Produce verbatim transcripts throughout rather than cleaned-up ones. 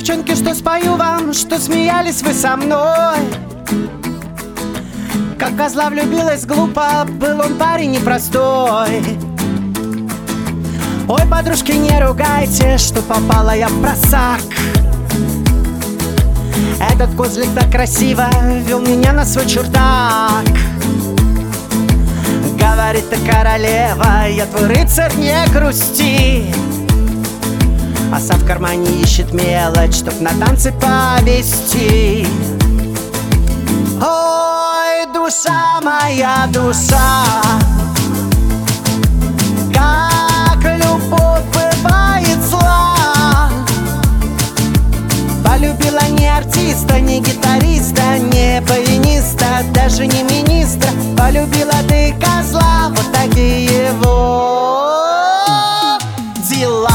девчонки, что спою вам, что смеялись вы со мной. Как козла влюбилась глупо, был он парень непростой. Ой, подружки, не ругайте, что попала я в просак. Этот козлик так красиво вел меня на свой чердак. Говорит: ты королева, я твой рыцарь, не грусти. Оса в кармане ищет мелочь, чтоб на танцы повести. Ой, душа моя, душа, как любовь бывает зла. Полюбила не артиста, не гитариста, не баяниста, даже не министра. Полюбила ты козла, вот такие его дела.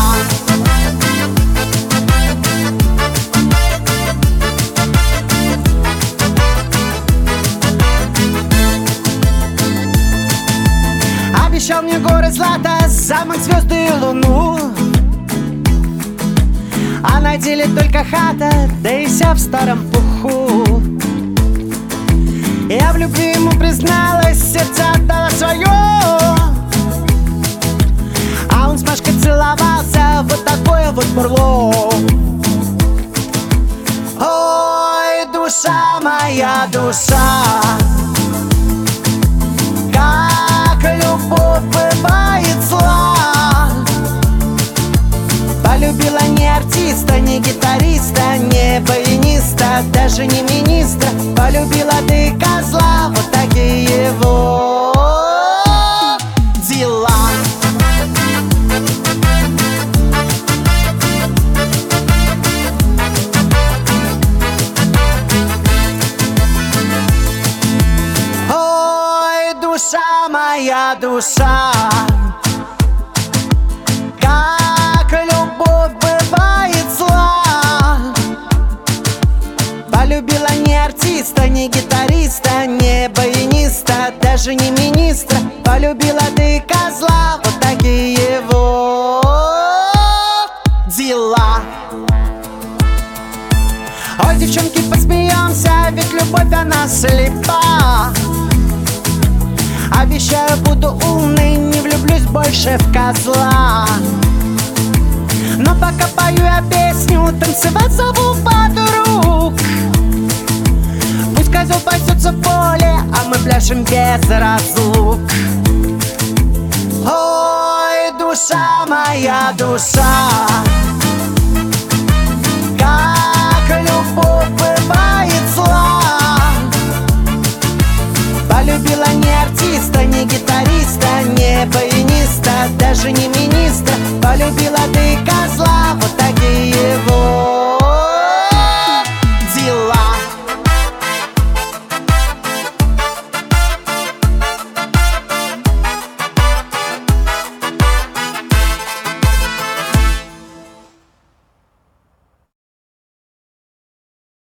Обещал мне горы злата, замок, звезды и луну, а на деле только хата, да и вся в старом пуху. Я в любви ему призналась, сердце отдала свое, а он с Машкой целовался, вот такое вот бурло. Ой, душа моя, душа, как любовь бывает зла. Полюбила не артиста, не гитариста, не баяниста, даже не министра. Полюбила ты козла, вот такие его дела. Ой, душа моя, душа, полюбила не артиста, не гитариста, не баяниста, даже не министра. Полюбила ты козла, вот такие его дела. Ой, девчонки, посмеемся, ведь любовь она слепа. Обещаю, буду умный, не влюблюсь больше в козла. Но пока пою я песню, танцевать зову подруг. Пусть козел пасется в поле, а мы пляшем без разлук. Ой, душа моя, душа, как любовь бывает зла. Полюбила не артиста, не гитариста, не баяниста, даже не министра. Полюбила ты козла,